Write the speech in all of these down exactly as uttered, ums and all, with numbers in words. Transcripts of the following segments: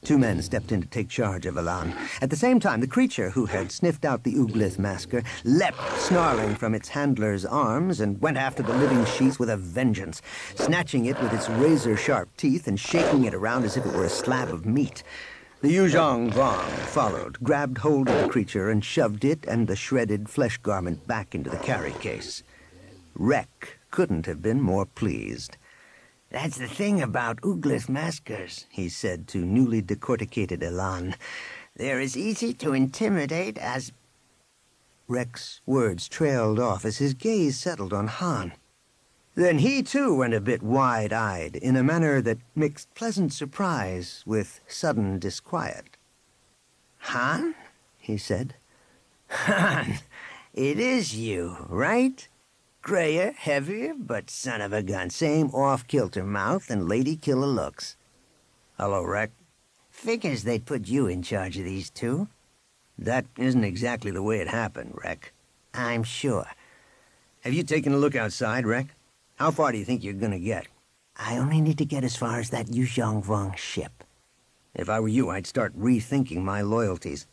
Two men stepped in to take charge of Elan. At the same time, the creature who had sniffed out the Uglith masker leapt, snarling, from its handler's arms and went after the living sheath with a vengeance, snatching it with its razor-sharp teeth and shaking it around as if it were a slab of meat. The Yuzhong Vong followed, grabbed hold of the creature and shoved it and the shredded flesh garment back into the carry case. Rek couldn't have been more pleased. "That's the thing about Uglith maskers," he said to newly decorticated Elan. "They're as easy to intimidate as—" Rek's words trailed off as his gaze settled on Han. Then he, too, went a bit wide-eyed, in a manner that mixed pleasant surprise with sudden disquiet. "Han?" he said. "Han, it is you, right? Grayer, heavier, but son of a gun, same off-kilter mouth and lady-killer looks." "Hello, Rek." "Figures they'd put you in charge of these two." "That isn't exactly the way it happened, Rek." "I'm sure." "Have you taken a look outside, Rek? How far do you think you're gonna get?" "I only need to get as far as that Yuzhong Vong ship." "If I were you, I'd start rethinking my loyalties."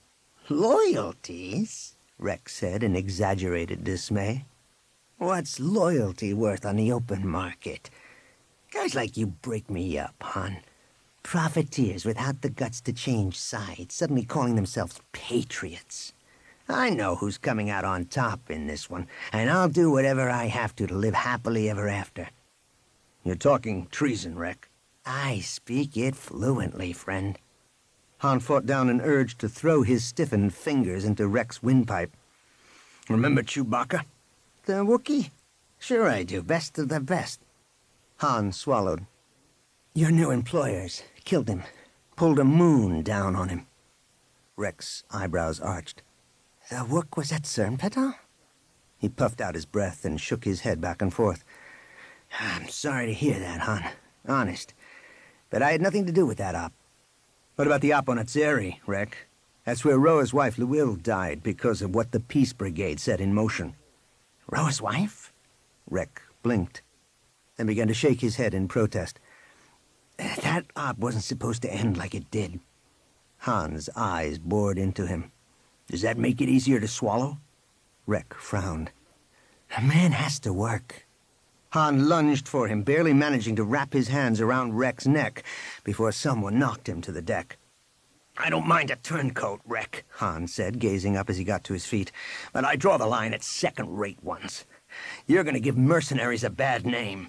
"Loyalties?" Rek said in exaggerated dismay. "What's loyalty worth on the open market? Guys like you break me up, hon. Profiteers without the guts to change sides, suddenly calling themselves patriots. I know who's coming out on top in this one, and I'll do whatever I have to to live happily ever after." "You're talking treason, Rek." "I speak it fluently, friend." Han fought down an urge to throw his stiffened fingers into Rek's windpipe. "Remember Chewbacca?" "The Wookiee? Sure I do. Best of the best." Han swallowed. "Your new employers killed him. Pulled a moon down on him." Rek's eyebrows arched. "The Wook was at Cernpetah?" He puffed out his breath and shook his head back and forth. "I'm sorry to hear that, Han. Honest. But I had nothing to do with that op." "What about the op on Atzeri, Rek? That's where Roa's wife, Luil, died because of what the Peace Brigade set in motion." "Roa's wife?" Rek blinked, then began to shake his head in protest. "That op wasn't supposed to end like it did." Han's eyes bored into him. "Does that make it easier to swallow?" Rek frowned. "A man has to work." Han lunged for him, barely managing to wrap his hands around Rek's neck before someone knocked him to the deck. "I don't mind a turncoat, Rek," Han said, gazing up as he got to his feet, "but I draw the line at second-rate ones. You're going to give mercenaries a bad name."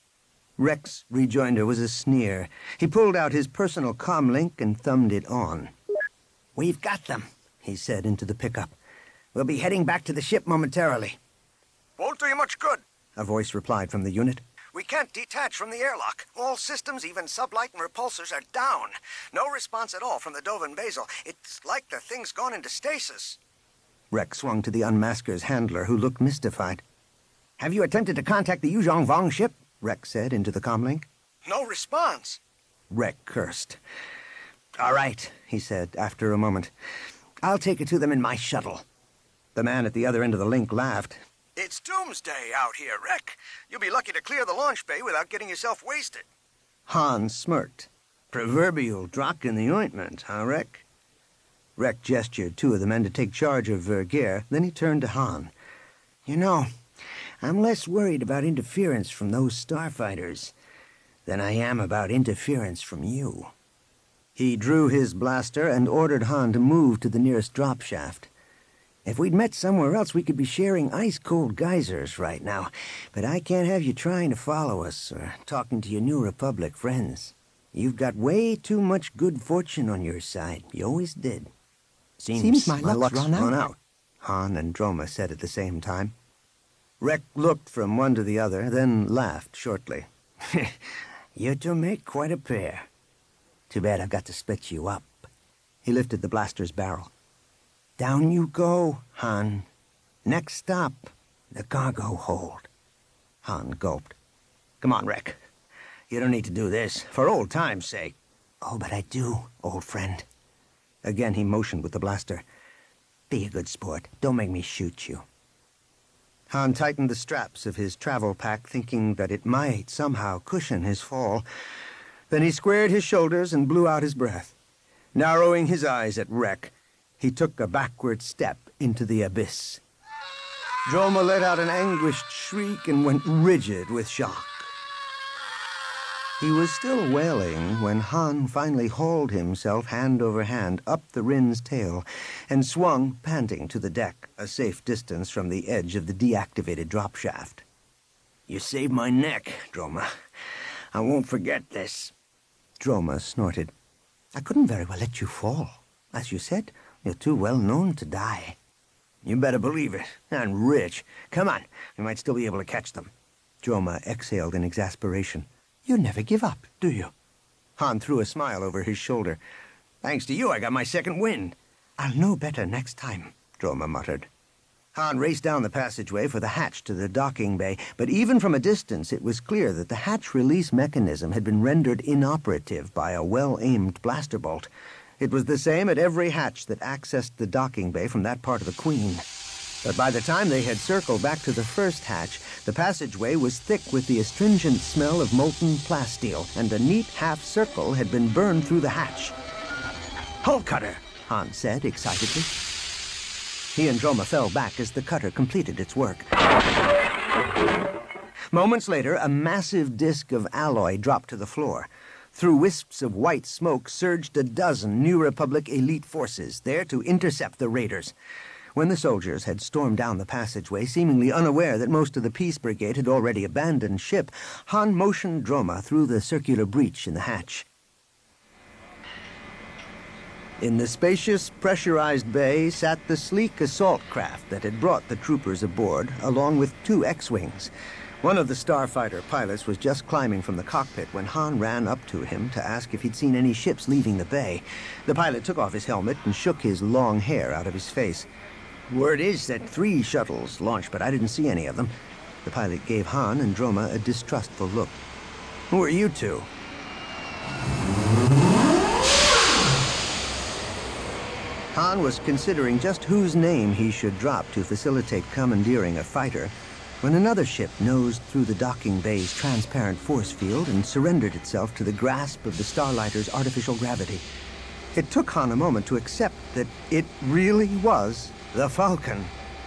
Rek's rejoinder was a sneer. He pulled out his personal comlink and thumbed it on. "We've got them," he said into the pickup. "We'll be heading back to the ship momentarily." "Won't do you much good," a voice replied from the unit. "We can't detach from the airlock. All systems, even sublight and repulsors, are down. No response at all from the Dovin Basil. It's like the thing's gone into stasis." Rek swung to the unmasker's handler, who looked mystified. "Have you attempted to contact the Yuzhong Vong ship?" Rek said into the comlink. "No response." Rek cursed. "All right," he said after a moment. "I'll take it to them in my shuttle." The man at the other end of the link laughed. "It's doomsday out here, Rek. You'll be lucky to clear the launch bay without getting yourself wasted." Han smirked. "Proverbial drock in the ointment, huh, Rek?" Rek gestured two of the men to take charge of Vergeer, then he turned to Han. "You know, I'm less worried about interference from those starfighters than I am about interference from you." He drew his blaster and ordered Han to move to the nearest drop shaft. "If we'd met somewhere else, we could be sharing ice-cold geysers right now. But I can't have you trying to follow us or talking to your New Republic friends. You've got way too much good fortune on your side. You always did." Seems, Seems my, my luck's, luck's run, out. run out, Han and Droma said at the same time. Rek looked from one to the other, then laughed shortly. "You two make quite a pair. Too bad I've got to split you up." He lifted the blaster's barrel. "Down you go, Han. Next stop, the cargo hold." Han gulped. "Come on, Rek. You don't need to do this, for old time's sake." "Oh, but I do, old friend." Again he motioned with the blaster. "Be a good sport. Don't make me shoot you." Han tightened the straps of his travel pack, thinking that it might somehow cushion his fall. Then he squared his shoulders and blew out his breath. Narrowing his eyes at Rek, he took a backward step into the abyss. Droma let out an anguished shriek and went rigid with shock. He was still wailing when Han finally hauled himself hand over hand up the Rin's tail and swung, panting, to the deck, a safe distance from the edge of the deactivated drop shaft. You saved my neck, Droma. I won't forget this. Droma snorted. I couldn't very well let you fall. As you said, you're too well known to die. You better believe it. And rich. Come on, we might still be able to catch them. Droma exhaled in exasperation. You never give up, do you? Han threw a smile over his shoulder. Thanks to you, I got my second wind. I'll know better next time, Droma muttered. Han raced down the passageway for the hatch to the docking bay, but even from a distance it was clear that the hatch release mechanism had been rendered inoperative by a well-aimed blaster bolt. It was the same at every hatch that accessed the docking bay from that part of the Queen. But by the time they had circled back to the first hatch, the passageway was thick with the astringent smell of molten plasteel, and a neat half-circle had been burned through the hatch. Hull cutter, Han said excitedly. He and Droma fell back as the cutter completed its work. Moments later, a massive disk of alloy dropped to the floor. Through wisps of white smoke surged a dozen New Republic elite forces, there to intercept the raiders. When the soldiers had stormed down the passageway, seemingly unaware that most of the Peace Brigade had already abandoned ship, Han motioned Droma through the circular breach in the hatch. In the spacious, pressurized bay sat the sleek assault craft that had brought the troopers aboard, along with two X-Wings. One of the starfighter pilots was just climbing from the cockpit when Han ran up to him to ask if he'd seen any ships leaving the bay. The pilot took off his helmet and shook his long hair out of his face. Word is that three shuttles launched, but I didn't see any of them. The pilot gave Han and Droma a distrustful look. Who are you two? Han was considering just whose name he should drop to facilitate commandeering a fighter when another ship nosed through the docking bay's transparent force field and surrendered itself to the grasp of the Starlighter's artificial gravity. It took Han a moment to accept that it really was the Falcon.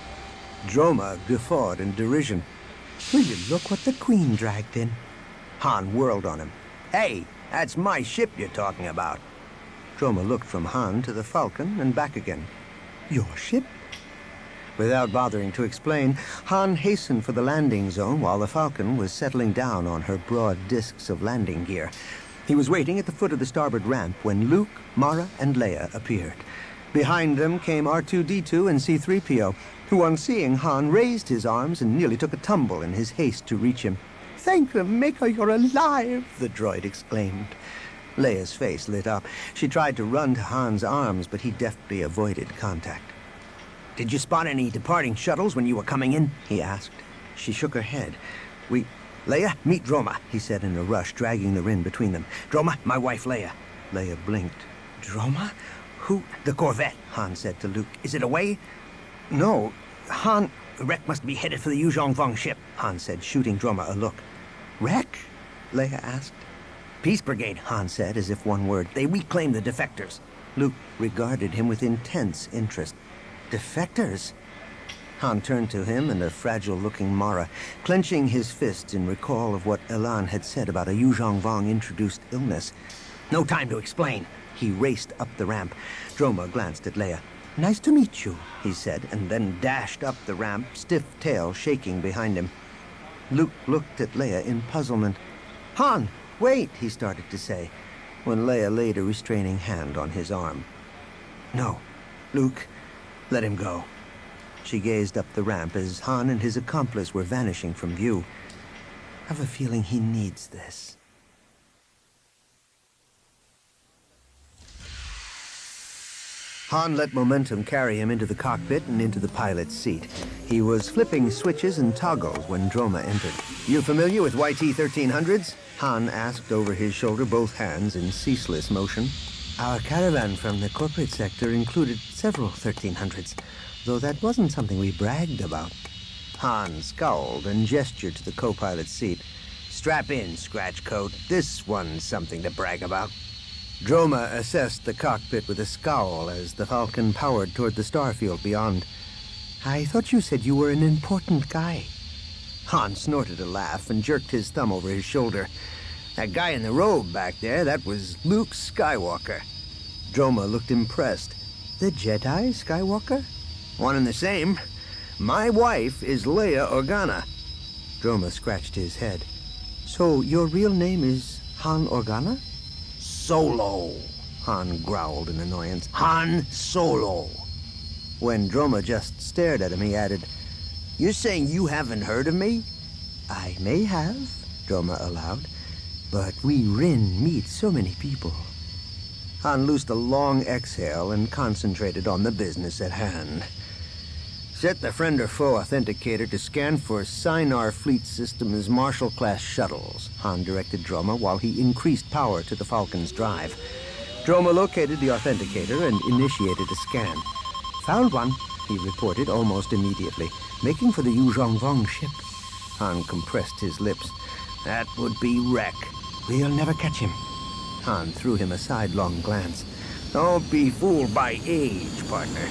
Droma guffawed in derision. Will you look what the Queen dragged in? Han whirled on him. Hey, that's my ship you're talking about. Droma looked from Han to the Falcon and back again. Your ship? Without bothering to explain, Han hastened for the landing zone while the Falcon was settling down on her broad discs of landing gear. He was waiting at the foot of the starboard ramp when Luke, Mara, and Leia appeared. Behind them came R two D two and C three P O, who on seeing Han raised his arms and nearly took a tumble in his haste to reach him. Thank the Maker you're alive, the droid exclaimed. Leia's face lit up. She tried to run to Han's arms, but he deftly avoided contact. Did you spot any departing shuttles when you were coming in? He asked. She shook her head. We... Leia, meet Droma, he said in a rush, dragging the Rin between them. Droma, my wife Leia. Leia blinked. Droma? Who? The Corvette, Han said to Luke. Is it away? No. Han... Rek must be headed for the Yu Zhongfeng ship, Han said, shooting Droma a look. Rek? Leia asked. Peace Brigade, Han said, as if one word. They reclaimed the defectors. Luke regarded him with intense interest. Defectors? Han turned to him and a fragile-looking Mara, clenching his fists in recall of what Elan had said about a Yu Zhongfeng-introduced illness. No time to explain. He raced up the ramp. Droma glanced at Leia. Nice to meet you, he said, and then dashed up the ramp, stiff tail shaking behind him. Luke looked at Leia in puzzlement. Han, wait, he started to say, when Leia laid a restraining hand on his arm. No, Luke, let him go. She gazed up the ramp as Han and his accomplice were vanishing from view. I have a feeling he needs this. Han let momentum carry him into the cockpit and into the pilot's seat. He was flipping switches and toggles when Droma entered. You familiar with Y T thirteen hundreds? Han asked over his shoulder, both hands in ceaseless motion. Our caravan from the corporate sector included several thirteen hundreds, though that wasn't something we bragged about. Han scowled and gestured to the co-pilot's seat. Strap in, Scratchcoat. This one's something to brag about. Droma assessed the cockpit with a scowl as the Falcon powered toward the starfield beyond. I thought you said you were an important guy. Han snorted a laugh and jerked his thumb over his shoulder. That guy in the robe back there, that was Luke Skywalker. Droma looked impressed. The Jedi Skywalker? One and the same. My wife is Leia Organa. Droma scratched his head. So your real name is Han Organa? Solo, Han growled in annoyance. Han Solo. When Droma just stared at him, he added, "You're saying you haven't heard of me?" I may have, Droma allowed, but we Rin meet so many people. Han loosed a long exhale and concentrated on the business at hand. Set the friend or foe authenticator to scan for Sinar Fleet Systems Marshall-class shuttles, Han directed Droma while he increased power to the Falcon's drive. Droma located the authenticator and initiated a scan. Found one, he reported almost immediately, making for the Yu Zhongvong ship. Han compressed his lips. That would be Wreck. We'll never catch him. Han threw him a sidelong glance. Don't be fooled by age, partner.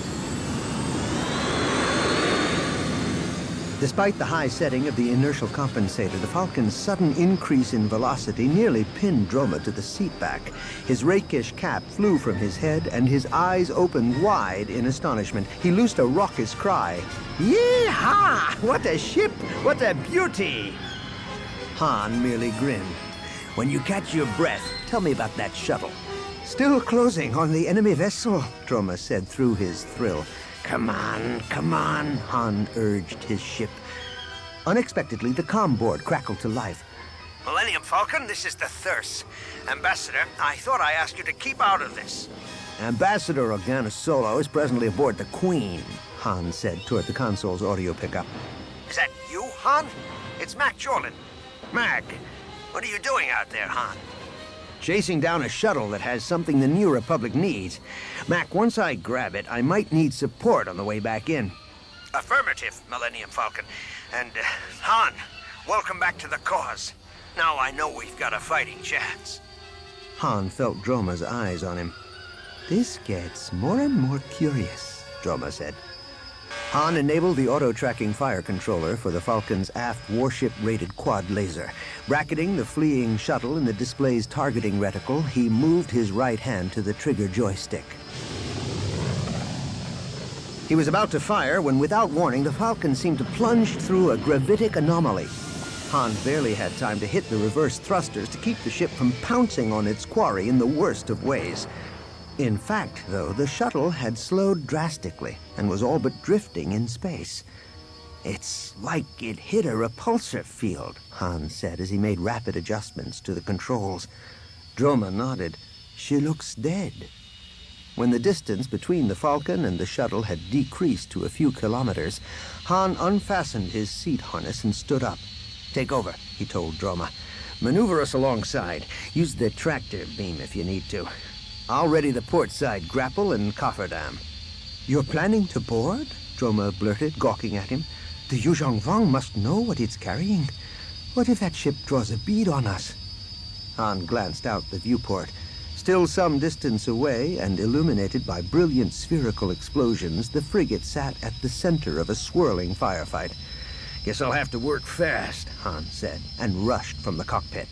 Despite the high setting of the inertial compensator, the Falcon's sudden increase in velocity nearly pinned Droma to the seat back. His rakish cap flew from his head, and his eyes opened wide in astonishment. He loosed a raucous cry. Yee-haw! What a ship! What a beauty! Han merely grinned. When you catch your breath, tell me about that shuttle. Still closing on the enemy vessel, Droma said through his thrill. Come on, come on, Han urged his ship. Unexpectedly, the comm board crackled to life. Millennium Falcon, this is the Thirst. Ambassador, I thought I asked you to keep out of this. Ambassador Organa Solo is presently aboard the Queen, Han said toward the console's audio pickup. Is that you, Han? It's Mac Jordan. Mac, what are you doing out there, Han? Chasing down a shuttle that has something the New Republic needs. Mac, once I grab it, I might need support on the way back in. Affirmative, Millennium Falcon. And, uh, Han, welcome back to the cause. Now I know we've got a fighting chance. Han felt Droma's eyes on him. This gets more and more curious, Droma said. Han enabled the auto-tracking fire controller for the Falcon's aft warship-rated quad laser. Bracketing the fleeing shuttle in the display's targeting reticle, he moved his right hand to the trigger joystick. He was about to fire when, without warning, the Falcon seemed to plunge through a gravitic anomaly. Han barely had time to hit the reverse thrusters to keep the ship from pouncing on its quarry in the worst of ways. In fact, though, the shuttle had slowed drastically and was all but drifting in space. It's like it hit a repulsor field, Han said as he made rapid adjustments to the controls. Droma nodded. She looks dead. When the distance between the Falcon and the shuttle had decreased to a few kilometers, Han unfastened his seat harness and stood up. Take over, he told Droma. Maneuver us alongside. Use the tractor beam if you need to. I'll ready the port side grapple and cofferdam. You're planning to board? Droma blurted, gawking at him. The Yu Zhongvong must know what it's carrying. What if that ship draws a bead on us? Han glanced out the viewport. Still some distance away and illuminated by brilliant spherical explosions, the frigate sat at the center of a swirling firefight. Guess I'll have to work fast, Han said, and rushed from the cockpit.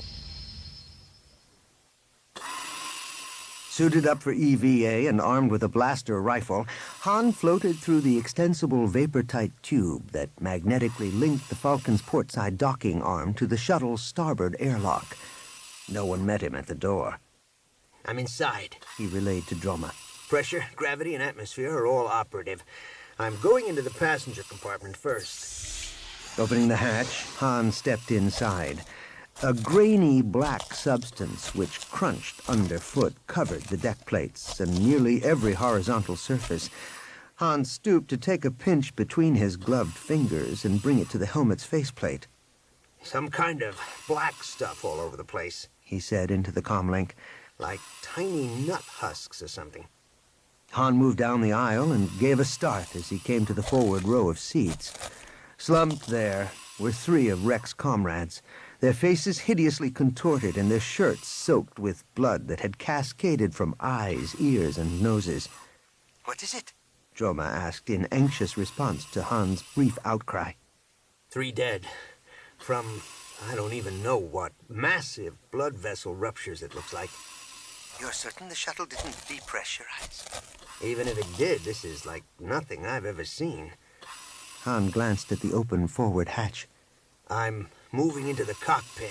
Suited up for E V A and armed with a blaster rifle, Han floated through the extensible vapor-tight tube that magnetically linked the Falcon's portside docking arm to the shuttle's starboard airlock. No one met him at the door. I'm inside, he relayed to Droma. Pressure, gravity, and atmosphere are all operative. I'm going into the passenger compartment first. Opening the hatch, Han stepped inside. A grainy black substance which crunched underfoot covered the deck plates and nearly every horizontal surface. Han stooped to take a pinch between his gloved fingers and bring it to the helmet's faceplate. Some kind of black stuff all over the place, he said into the comlink, like tiny nut husks or something. Han moved down the aisle and gave a start as he came to the forward row of seats. Slumped there were three of Rex comrades. their faces hideously contorted and their shirts soaked with blood that had cascaded from eyes, ears, and noses. What is it? Droma asked in anxious response to Han's brief outcry. Three dead. From, I don't even know what, massive blood vessel ruptures, it looks like. You're certain the shuttle didn't depressurize? Even if it did, this is like nothing I've ever seen. Han glanced at the open forward hatch. I'm moving into the cockpit.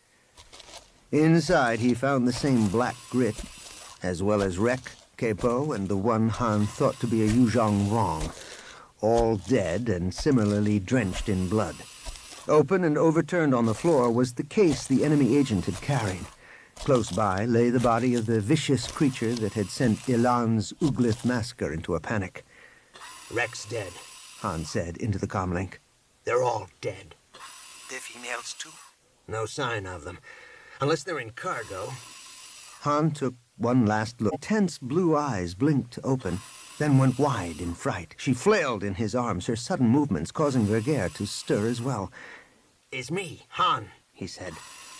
Inside, he found the same black grit, as well as Rek, Capo, and the one Han thought to be a Yuzhong Vong, all dead and similarly drenched in blood. Open and overturned on the floor was the case the enemy agent had carried. Close by lay the body of the vicious creature that had sent Elan's Uglith massacre into a panic. Rek's dead, Han said into the comlink. They're all dead. The females, too? No sign of them. Unless they're in cargo. Han took one last look. Tense blue eyes blinked open, then went wide in fright. She flailed in his arms, her sudden movements causing Vergere to stir as well. It's me, Han, he said.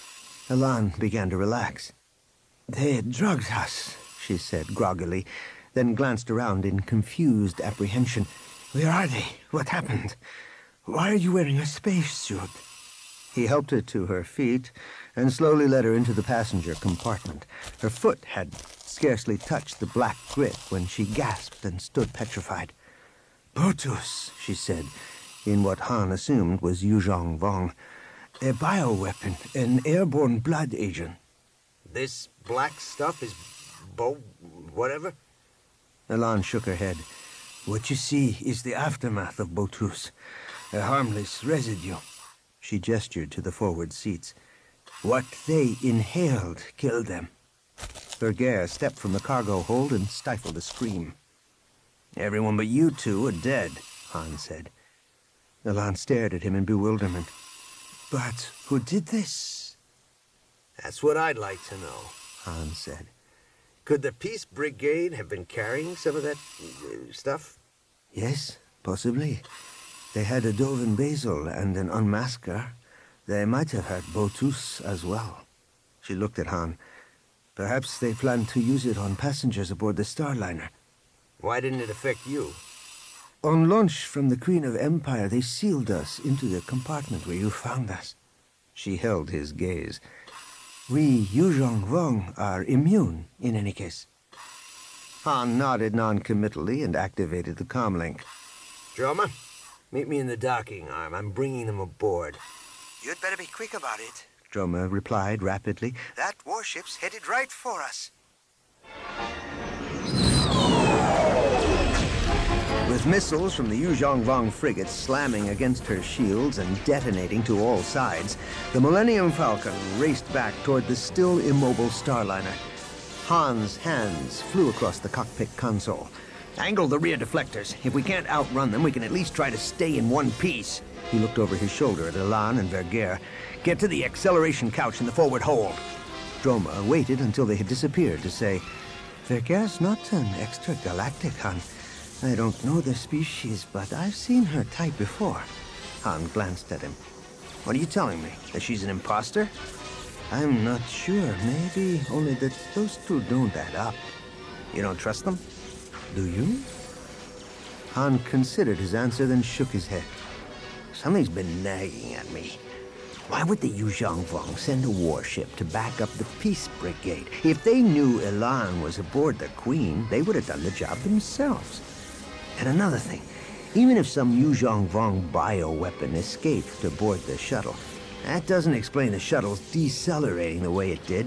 Elan began to relax. They drugged us, she said groggily, then glanced around in confused apprehension. Where are they? What happened? Why are you wearing a spacesuit? He helped her to her feet and slowly led her into the passenger compartment. Her foot had scarcely touched the black grit when she gasped and stood petrified. Botus, she said, in what Han assumed was Yuzhong Vong. A bioweapon, an airborne blood agent. This black stuff is bo... whatever? Elan shook her head. What you see is the aftermath of Botus, a harmless residue. She gestured to the forward seats. What they inhaled killed them. Vergere stepped from the cargo hold and stifled a scream. Everyone but you two are dead, Han said. Elan stared at him in bewilderment. But who did this? That's what I'd like to know, Han said. Could the Peace Brigade have been carrying some of that uh, stuff? Yes, possibly. They had a Dovin Basil and an unmasker. They might have had Botus as well. She looked at Han. Perhaps they planned to use it on passengers aboard the Starliner. Why didn't it affect you? On launch from the Queen of Empire, they sealed us into the compartment where you found us. She held his gaze. We Yuzhong Vong are immune, in any case. Han nodded non-committally and activated the comlink. Droma, meet me in the docking arm. I'm bringing them aboard. You'd better be quick about it. Droma replied rapidly. That warship's headed right for us. With missiles from the Yuzhong Vong frigates slamming against her shields and detonating to all sides, the Millennium Falcon raced back toward the still immobile Starliner. Han's hands flew across the cockpit console. Angle the rear deflectors. If we can't outrun them, we can at least try to stay in one piece. He looked over his shoulder at Elan and Vergere. Get to the acceleration couch in the forward hold. Droma waited until they had disappeared to say, Vergere's not an extragalactic, Han. I don't know the species, but I've seen her type before. Han glanced at him. What are you telling me? That she's an imposter? I'm not sure. Maybe only that those two don't add up. You don't trust them? Do you? Han considered his answer, then shook his head. Something's been nagging at me. Why would the Yuzhong Vong send a warship to back up the Peace Brigade? If they knew Elan was aboard the Queen, they would have done the job themselves. And another thing, even if some Yuzhong Vong bioweapon escaped aboard the shuttle, that doesn't explain the shuttle's decelerating the way it did.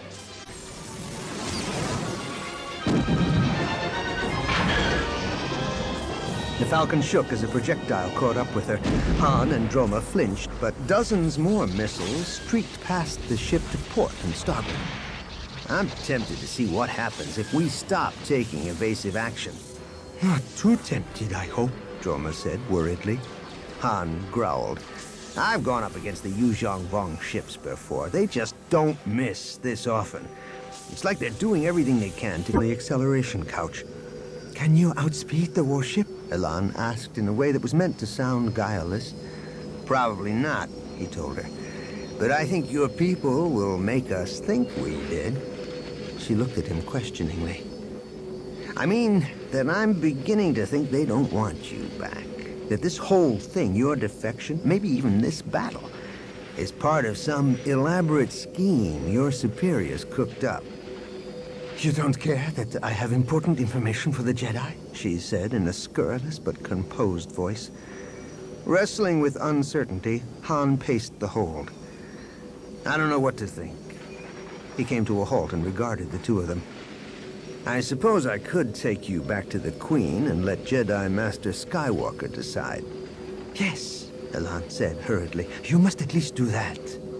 The Falcon shook as a projectile caught up with her. Han and Droma flinched, but dozens more missiles streaked past the ship to port and starboard. I'm tempted to see what happens if we stop taking evasive action. Not too tempted, I hope, Droma said worriedly. Han growled. I've gone up against the Yuzhong Vong ships before. They just don't miss this often. It's like they're doing everything they can to the acceleration couch. Can you outspeed the warship? Elan asked in a way that was meant to sound guileless. Probably not, he told her. But I think your people will make us think we did. She looked at him questioningly. I mean, that I'm beginning to think they don't want you back. That this whole thing, your defection, maybe even this battle, is part of some elaborate scheme your superiors cooked up. You don't care that I have important information for the Jedi? She said in a scurrilous but composed voice. Wrestling with uncertainty, Han paced the hold. I don't know what to think. He came to a halt and regarded the two of them. I suppose I could take you back to the Queen and let Jedi Master Skywalker decide. Yes, Elan said hurriedly. You must at least do that.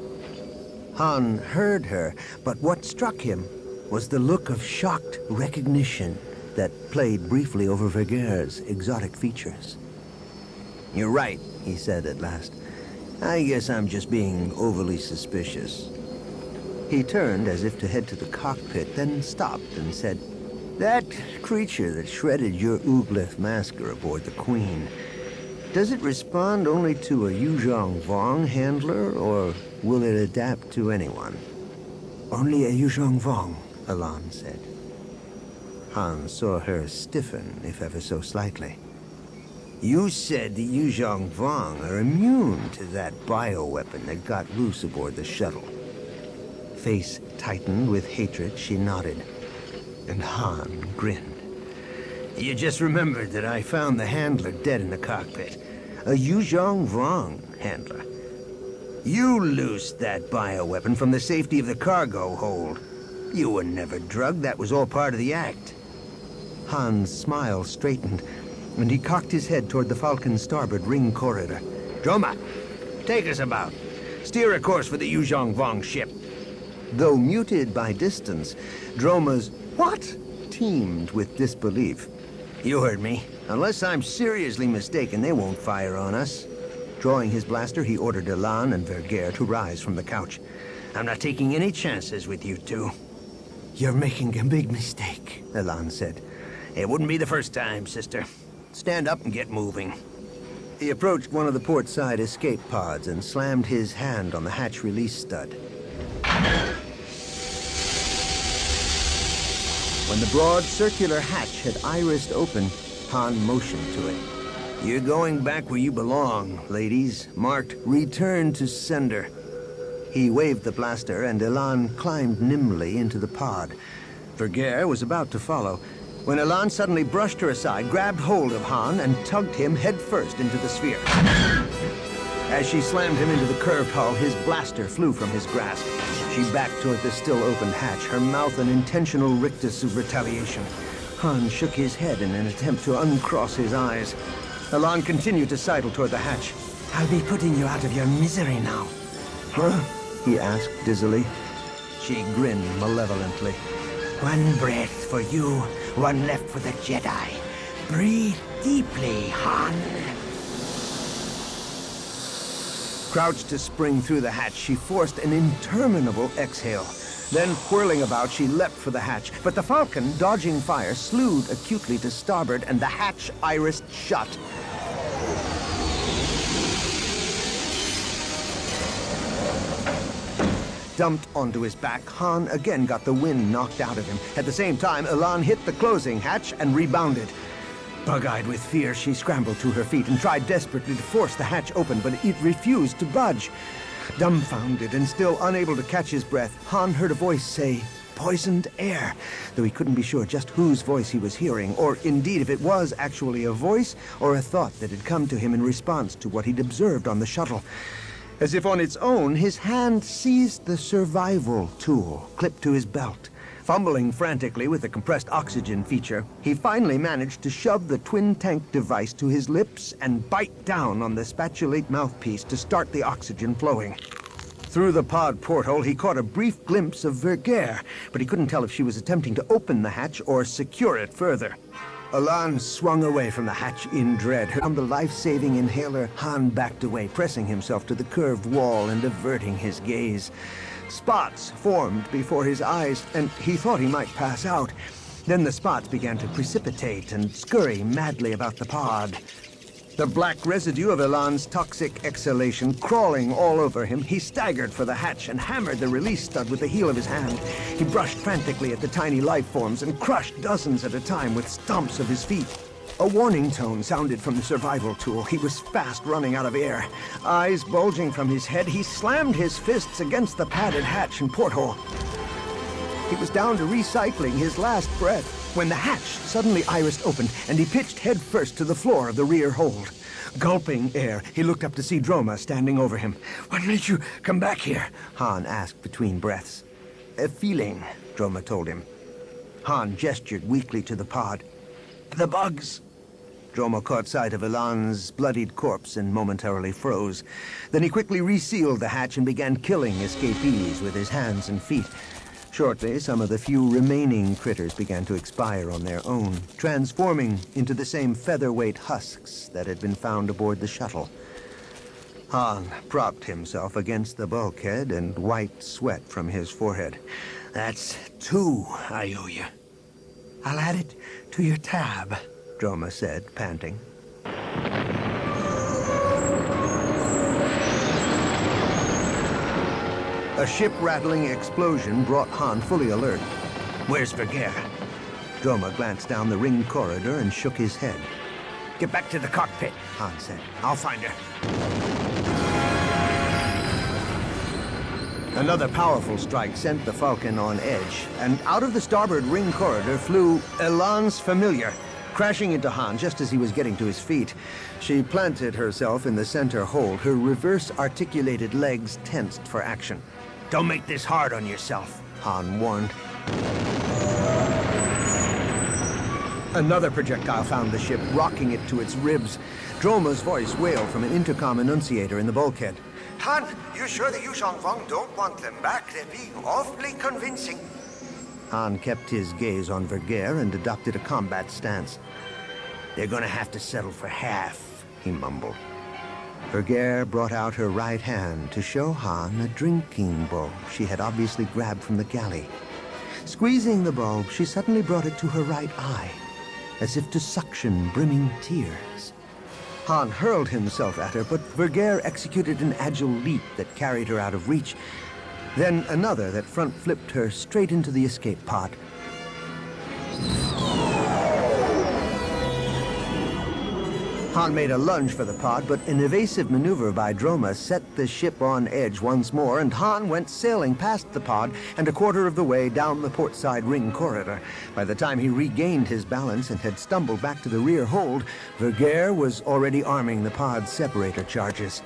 Han heard her, but what struck him was the look of shocked recognition that played briefly over Vergere's exotic features. You're right, he said at last. I guess I'm just being overly suspicious. He turned as if to head to the cockpit, then stopped and said, That creature that shredded your Uglith masker aboard the Queen, does it respond only to a Yuzhong Vong handler, or will it adapt to anyone? Only a Yuzhong Vong, Elan said. Han saw her stiffen, if ever so slightly. You said the Yuzhong Vong are immune to that bioweapon that got loose aboard the shuttle. Face tightened with hatred, she nodded. And Han grinned. You just remembered that I found the handler dead in the cockpit. A Yuzhong Vong handler. You loosed that bioweapon from the safety of the cargo hold. You were never drugged. That was all part of the act. Han's smile straightened, and he cocked his head toward the Falcon's starboard ring corridor. Droma, take us about. Steer a course for the Yuzhong Vong ship. Though muted by distance, Droma's what teemed with disbelief. You heard me. Unless I'm seriously mistaken, they won't fire on us. Drawing his blaster, he ordered Elan and Vergere to rise from the couch. I'm not taking any chances with you two. You're making a big mistake, Elan said. It wouldn't be the first time, sister. Stand up and get moving. He approached one of the port side escape pods and slammed his hand on the hatch release stud. When the broad circular hatch had irised open, Han motioned to it. You're going back where you belong, ladies, marked Return to Sender. He waved the blaster, and Elan climbed nimbly into the pod. Vergere was about to follow, when Elan suddenly brushed her aside, grabbed hold of Han, and tugged him headfirst into the sphere. As she slammed him into the curved hull, his blaster flew from his grasp. She backed toward the still-opened hatch, her mouth an intentional rictus of retaliation. Han shook his head in an attempt to uncross his eyes. Elan continued to sidle toward the hatch. I'll be putting you out of your misery now. Huh? He asked dizzily. She grinned malevolently. One breath for you, one left for the Jedi. Breathe deeply, Han. Crouched to spring through the hatch, she forced an interminable exhale. Then, whirling about, she leapt for the hatch. But the Falcon, dodging fire, slewed acutely to starboard, and the hatch irised shut. Dumped onto his back, Han again got the wind knocked out of him. At the same time, Elan hit the closing hatch and rebounded. Bug-eyed with fear, she scrambled to her feet and tried desperately to force the hatch open, but it refused to budge. Dumbfounded and still unable to catch his breath, Han heard a voice say, poisoned air, though he couldn't be sure just whose voice he was hearing, or indeed if it was actually a voice or a thought that had come to him in response to what he'd observed on the shuttle. As if on its own, his hand seized the survival tool clipped to his belt. Fumbling frantically with the compressed oxygen feature, he finally managed to shove the twin-tank device to his lips and bite down on the spatulate mouthpiece to start the oxygen flowing. Through the pod porthole, he caught a brief glimpse of Vergere, but he couldn't tell if she was attempting to open the hatch or secure it further. Elan swung away from the hatch in dread. On the life-saving inhaler, Han backed away, pressing himself to the curved wall and averting his gaze. Spots formed before his eyes, and he thought he might pass out. Then the spots began to precipitate and scurry madly about the pod. The black residue of Elan's toxic exhalation crawling all over him, he staggered for the hatch and hammered the release stud with the heel of his hand. He brushed frantically at the tiny life forms and crushed dozens at a time with stomps of his feet. A warning tone sounded from the survival tool. He was fast running out of air. Eyes bulging from his head, he slammed his fists against the padded hatch and porthole. He was down to recycling his last breath when the hatch suddenly irised open and he pitched headfirst to the floor of the rear hold. Gulping air, he looked up to see Droma standing over him. "What made you come back here?" Han asked between breaths. "A feeling," Droma told him. Han gestured weakly to the pod. "The bugs." Droma caught sight of Elan's bloodied corpse and momentarily froze. Then he quickly resealed the hatch and began killing escapees with his hands and feet. Shortly, some of the few remaining critters began to expire on their own, transforming into the same featherweight husks that had been found aboard the shuttle. Han propped himself against the bulkhead and wiped sweat from his forehead. "That's two I owe you." "I'll add it to your tab," Droma said, panting. A ship-rattling explosion brought Han fully alert. "Where's Vergere?" Droma glanced down the ring corridor and shook his head. "Get back to the cockpit," Han said. "I'll find her." Another powerful strike sent the Falcon on edge, and out of the starboard ring corridor flew Elan's familiar, crashing into Han just as he was getting to his feet. She planted herself in the center hold, her reverse-articulated legs tensed for action. "Don't make this hard on yourself," Han warned. Another projectile found the ship, rocking it to its ribs. Droma's voice wailed from an intercom annunciator in the bulkhead. Han, you sure the Yuzhong Vong don't want them back? They're being awfully convincing. Han kept his gaze on Vergere and adopted a combat stance. "They're gonna have to settle for half," he mumbled. Vergere brought out her right hand to show Han a drinking bulb she had obviously grabbed from the galley. Squeezing the bulb, she suddenly brought it to her right eye, as if to suction brimming tears. Han hurled himself at her, but Vergere executed an agile leap that carried her out of reach, then another that front-flipped her straight into the escape pod. Han made a lunge for the pod, but an evasive maneuver by Droma set the ship on edge once more, and Han went sailing past the pod and a quarter of the way down the portside ring corridor. By the time he regained his balance and had stumbled back to the rear hold, Vergere was already arming the pod's separator charges.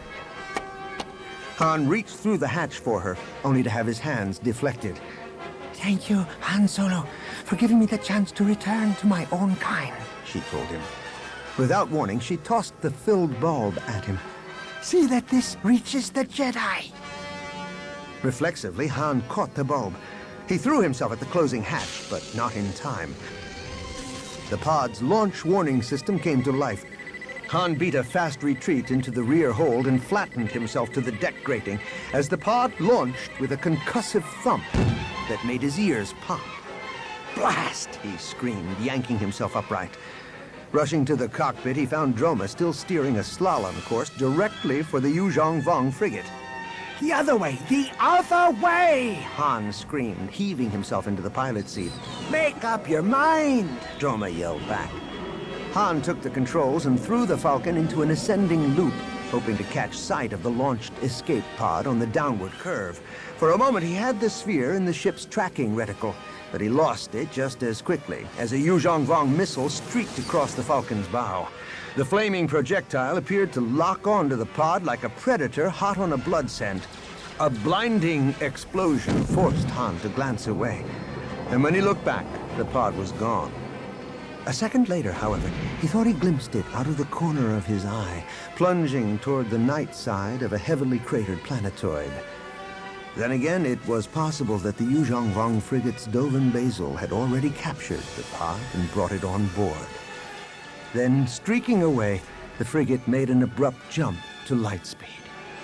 Han reached through the hatch for her, only to have his hands deflected. "Thank you, Han Solo, for giving me the chance to return to my own kind," she told him. Without warning, she tossed the filled bulb at him. "See that this reaches the Jedi." Reflexively, Han caught the bulb. He threw himself at the closing hatch, but not in time. The pod's launch warning system came to life. Han beat a fast retreat into the rear hold and flattened himself to the deck grating as the pod launched with a concussive thump that made his ears pop. "Blast!" he screamed, yanking himself upright. Rushing to the cockpit, he found Droma still steering a slalom course directly for the Yuzhong Vong frigate. "The other way! The other way!" Han screamed, heaving himself into the pilot's seat. "Make up your mind!" Droma yelled back. Han took the controls and threw the Falcon into an ascending loop, hoping to catch sight of the launched escape pod on the downward curve. For a moment, he had the sphere in the ship's tracking reticle, but he lost it just as quickly as a Yuzhong Vong missile streaked across the Falcon's bow. The flaming projectile appeared to lock onto the pod like a predator hot on a blood scent. A blinding explosion forced Han to glance away, and when he looked back, the pod was gone. A second later, however, he thought he glimpsed it out of the corner of his eye, plunging toward the night side of a heavily cratered planetoid. Then again, it was possible that the Yuzhong Vong frigate's Dovin Basil had already captured the pod and brought it on board. Then, streaking away, the frigate made an abrupt jump to light speed.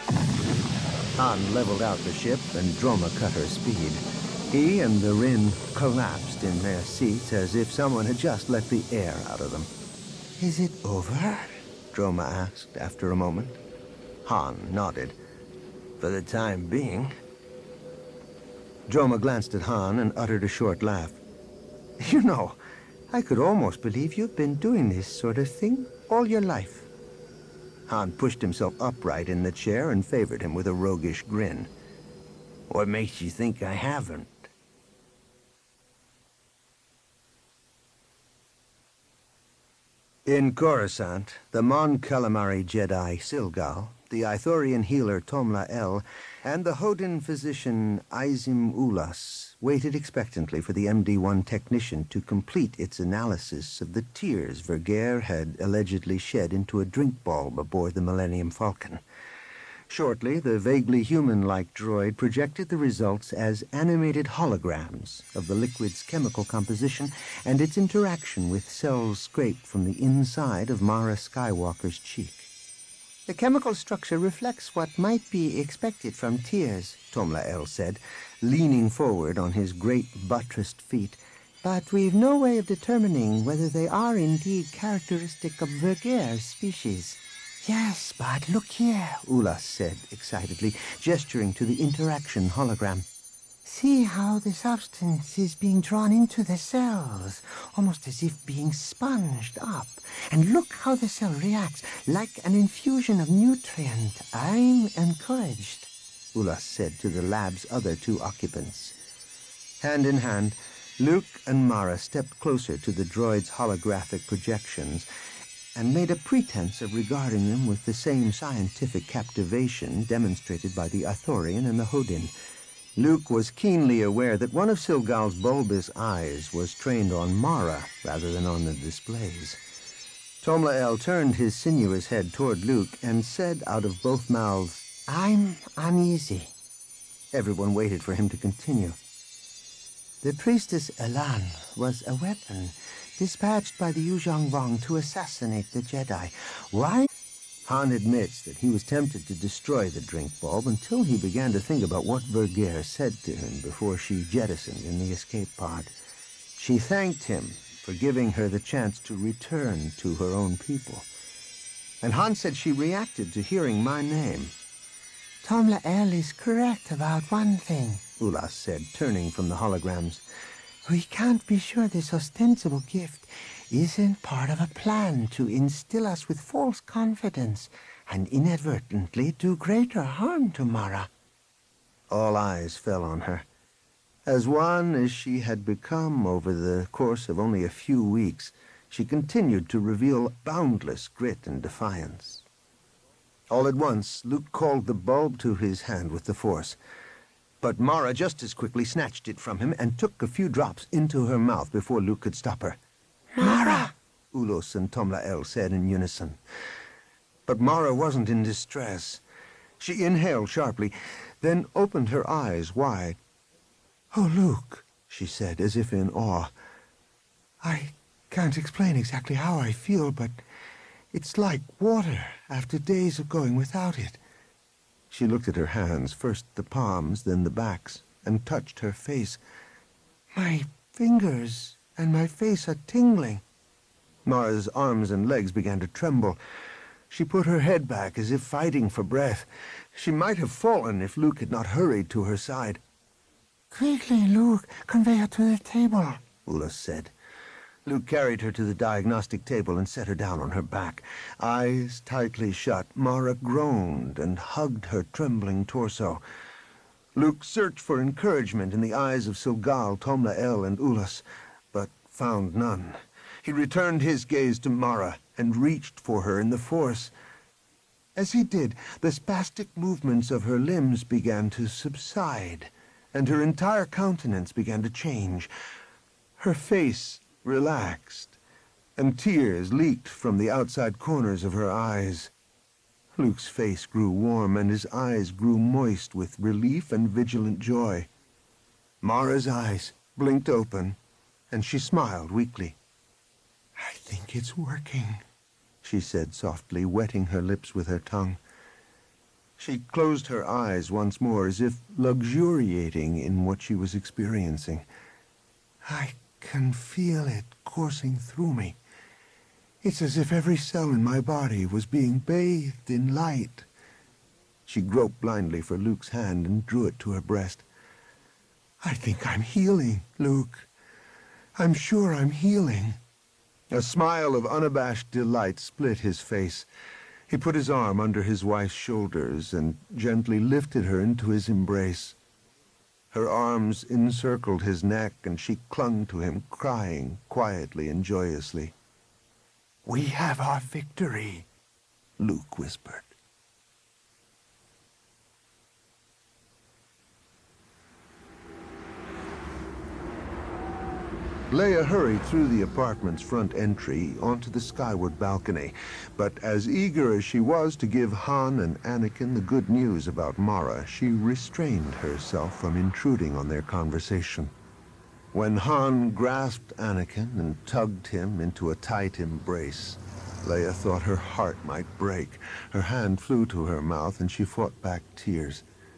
Han leveled out the ship, and Droma cut her speed. He and the Rin collapsed in their seats as if someone had just let the air out of them. "Is it over?" Droma asked after a moment. Han nodded. For the time being. Droma glanced at Han and uttered a short laugh. You know, I could almost believe you've been doing this sort of thing all your life. Han pushed himself upright in the chair and favored him with a roguish grin. What makes you think I haven't? In Coruscant, the Mon Calamari Jedi Silgal, the Ithorian healer Tomla El, and the Hodin physician Izim Ulas waited expectantly for the M D one technician to complete its analysis of the tears Vergere had allegedly shed into a drink bulb aboard the Millennium Falcon. Shortly, the vaguely human-like droid projected the results as animated holograms of the liquid's chemical composition and its interaction with cells scraped from the inside of Mara Skywalker's cheek. The chemical structure reflects what might be expected from tears, Tomla El said, leaning forward on his great buttressed feet. But we've no way of determining whether they are indeed characteristic of Vergere's species. Yes, but look here, Ulas said excitedly, gesturing to the interaction hologram. See how the substance is being drawn into the cells, almost as if being sponged up. And look how the cell reacts, like an infusion of nutrient. I'm encouraged, Ulas said to the lab's other two occupants. Hand in hand, Luke and Mara stepped closer to the droid's holographic projections and made a pretense of regarding them with the same scientific captivation demonstrated by the Ithorian and the Hodin. Luke was keenly aware that one of Silgal's bulbous eyes was trained on Mara rather than on the displays. Tomla El turned his sinuous head toward Luke and said out of both mouths, I'm uneasy. Everyone waited for him to continue. The priestess Elan was a weapon dispatched by the Yuzhong Vong to assassinate the Jedi. Why? Han admits that he was tempted to destroy the drink bulb until he began to think about what Vergere said to him before she jettisoned in the escape pod. She thanked him for giving her the chance to return to her own people. And Han said she reacted to hearing my name. Tomla El is correct about one thing, Ulas said, turning from the holograms. We can't be sure this ostensible gift isn't part of a plan to instill us with false confidence and inadvertently do greater harm to Mara. All eyes fell on her. As wan as she had become over the course of only a few weeks, she continued to reveal boundless grit and defiance. All at once, Luke called the bulb to his hand with the Force. But Mara just as quickly snatched it from him and took a few drops into her mouth before Luke could stop her. Mara! Ulos and Tomla El said in unison. But Mara wasn't in distress. She inhaled sharply, then opened her eyes wide. Oh, Luke, she said, as if in awe. I can't explain exactly how I feel, but it's like water after days of going without it. She looked at her hands, first the palms, then the backs, and touched her face. My fingers and my face are tingling. Mara's arms and legs began to tremble. She put her head back as if fighting for breath. She might have fallen if Luke had not hurried to her side. Quickly, Luke, convey her to the table, Ulas said. Luke carried her to the diagnostic table and set her down on her back. Eyes tightly shut, Mara groaned and hugged her trembling torso. Luke searched for encouragement in the eyes of Silgal, Tomla El, and Ulas, but found none. He returned his gaze to Mara and reached for her in the Force. As he did, the spastic movements of her limbs began to subside, and her entire countenance began to change. Her face relaxed, and tears leaked from the outside corners of her eyes. Luke's face grew warm, and his eyes grew moist with relief and vigilant joy. Mara's eyes blinked open, and she smiled weakly. I think it's working, she said softly, wetting her lips with her tongue. She closed her eyes once more, as if luxuriating in what she was experiencing. I can feel it coursing through me. It's as if every cell in my body was being bathed in light. She groped blindly for Luke's hand and drew it to her breast. I think I'm healing, Luke. I'm sure I'm healing. A smile of unabashed delight split his face. He put his arm under his wife's shoulders and gently lifted her into his embrace. Her arms encircled his neck, and she clung to him, crying quietly and joyously. We have our victory, Luke whispered. Leia hurried through the apartment's front entry onto the skyward balcony, but as eager as she was to give Han and Anakin the good news about Mara, she restrained herself from intruding on their conversation. When Han grasped Anakin and tugged him into a tight embrace, Leia thought her heart might break. Her hand flew to her mouth and she fought back tears.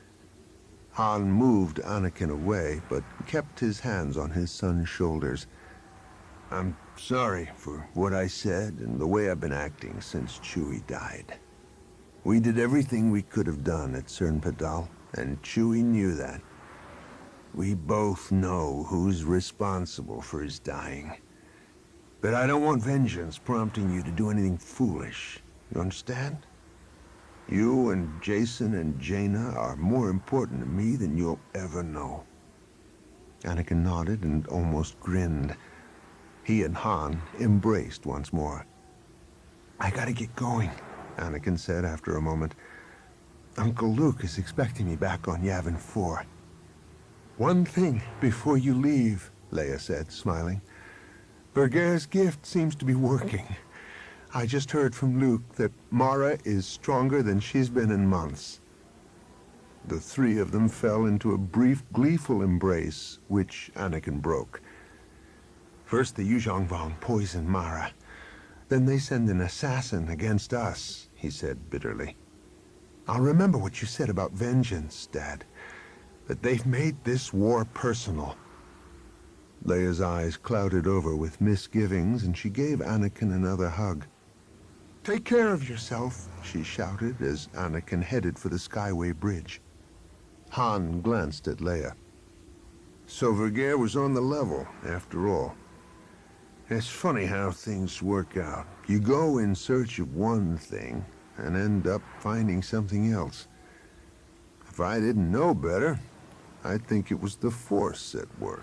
Han moved Anakin away, but kept his hands on his son's shoulders. I'm sorry for what I said and the way I've been acting since Chewie died. We did everything we could have done at Cern Padal, and Chewie knew that. We both know who's responsible for his dying. But I don't want vengeance prompting you to do anything foolish. You understand? You and Jacen and Jaina are more important to me than you'll ever know. Anakin nodded and almost grinned. He and Han embraced once more. I gotta get going, Anakin said after a moment. Uncle Luke is expecting me back on Yavin four. One thing before you leave, Leia said, smiling. Vergere's gift seems to be working. I just heard from Luke that Mara is stronger than she's been in months. The three of them fell into a brief, gleeful embrace, which Anakin broke. First the Yuuzhan Vong poisoned Mara. Then they send an assassin against us, he said bitterly. I'll remember what you said about vengeance, Dad. But they've made this war personal. Leia's eyes clouded over with misgivings, and she gave Anakin another hug. Take care of yourself, she shouted as Anakin headed for the Skyway Bridge. Han glanced at Leia. So Vergere was on the level, after all. It's funny how things work out. You go in search of one thing, and end up finding something else. If I didn't know better, I'd think it was the Force at work.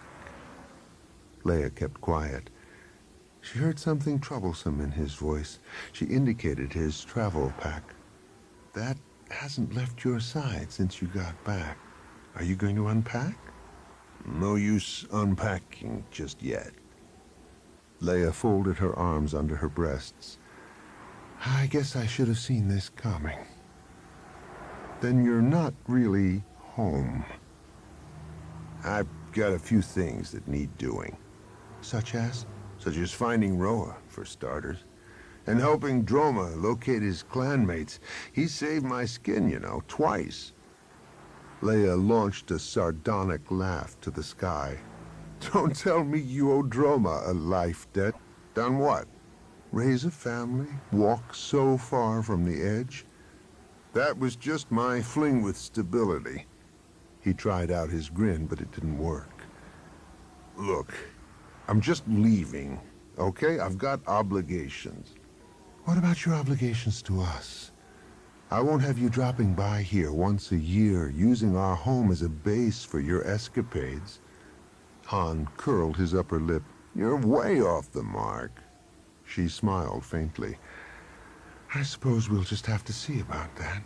Leia kept quiet. She heard something troublesome in his voice. She indicated his travel pack. That hasn't left your side since you got back. Are you going to unpack? No use unpacking just yet. Leia folded her arms under her breasts. I guess I should have seen this coming. Then you're not really home. I've got a few things that need doing. Such as? Such as finding Roa, for starters. And helping Droma locate his clanmates. He saved my skin, you know, twice. Leia launched a sardonic laugh to the sky. Don't tell me you owe Droma a life debt. Done what? Raise a family? Walk so far from the edge? That was just my fling with stability. He tried out his grin, but it didn't work. Look, I'm just leaving, okay? I've got obligations. What about your obligations to us? I won't have you dropping by here once a year, using our home as a base for your escapades. Han curled his upper lip. You're way off the mark. She smiled faintly. I suppose we'll just have to see about that.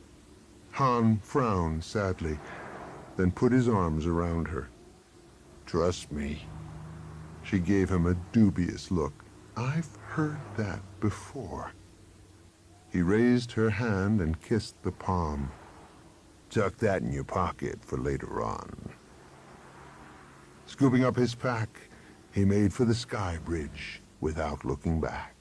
Han frowned sadly, then put his arms around her. Trust me. She gave him a dubious look. I've heard that before. He raised her hand and kissed the palm. Tuck that in your pocket for later on. Scooping up his pack, he made for the sky bridge without looking back.